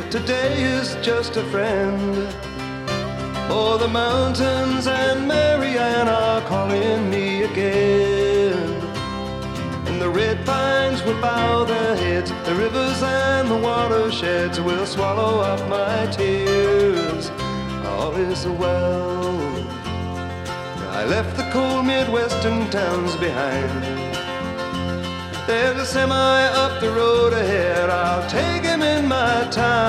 today is just a friend. Oh, the mountains and Marianne are calling me again. And the red pines will bow their heads, the rivers and the watersheds will swallow up my tears. All is well. I left the cold Midwestern towns behind. There's a semi up the road ahead, I'll take him in my time.